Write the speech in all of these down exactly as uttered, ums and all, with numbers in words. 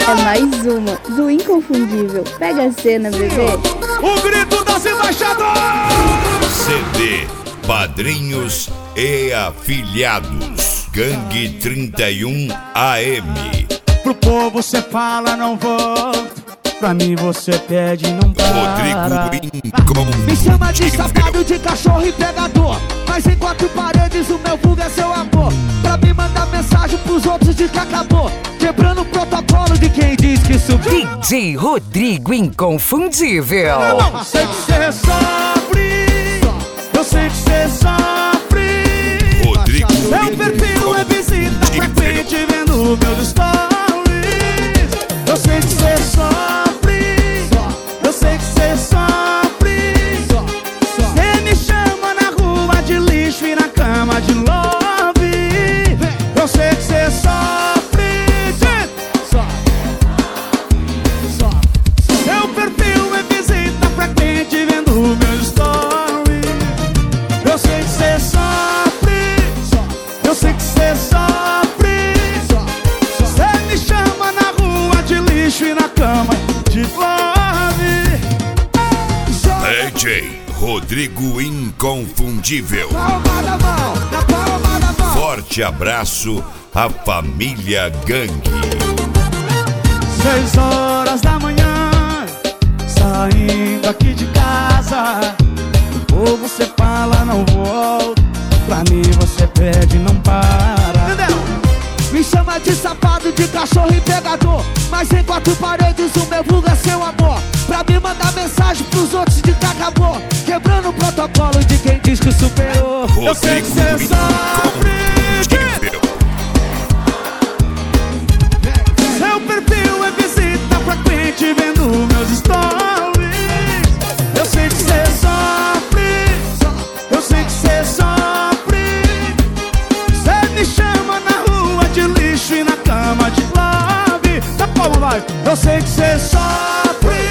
É mais uma do Inconfundível. Pega a cena, bebê. O grito das embaixadoras. C D Padrinhos e Afiliados. Gangue trinta e um A M. Pro povo cê fala não volto, pra mim você pede não para. Rodrigo Inconfundível. Me chama de safado, de cachorro e pegador, mas em quatro paredes o meu vulgo é seu amor. Pra me mandar mensagem pros outros de que acabou, quebrando o protocolo de quem diz que subiu. D J Rodrigo Inconfundível. Eu sei que cê sofre, eu sei que cê sofre. Rodrigo Meu perfil é visita frequente vendo meus stories. Eu sei que cê sofre, eu sei que cê sofre. Cê me chama na rua de lixo e na cama de love. Eu sei que cê sofre. Meu perfil é visita frequente vendo meus stories. Eu sei que cê sofre, eu sei que cê sofre. Cê me chama na rua de lixo e na cama de love. D J Rodrigo Inconfundível. Palma da mão, na palma da mão. Forte abraço à família Gangue. Seis horas da manhã, saindo aqui de casa. Ou você fala não volto, pra mim você pede não para. Entendeu? Me chama de safado, de cachorro e pegador, mas em quatro paredes o meu vulgo é seu amor. Pra me mandar mensagem pros outros de que acabou, quebrando o protocolo de quem diz que superou. Eu sei que cê sofre. Seu perfil é visita frequente vendo meus stories. Eu sei que cê sofre, eu sei que cê sofre. Cê me chama na rua de lixo e na cama de love. Tá palma, vai. Eu sei que cê sofre.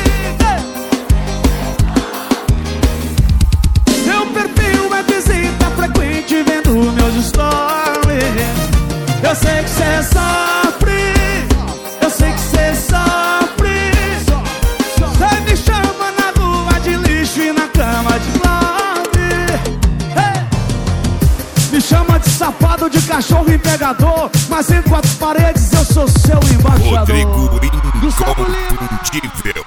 Seu perfil é visita frequente vendo meus stories. Eu sei que cê sofre, eu sei que cê sofre. Cê me chama na rua de lixo e na cama de love. Hey! Me chama de safado, de cachorro e pegador, mas em quatro paredes eu sou seu embaixador. Rodrigo Gustavo Lima. Inconfundível.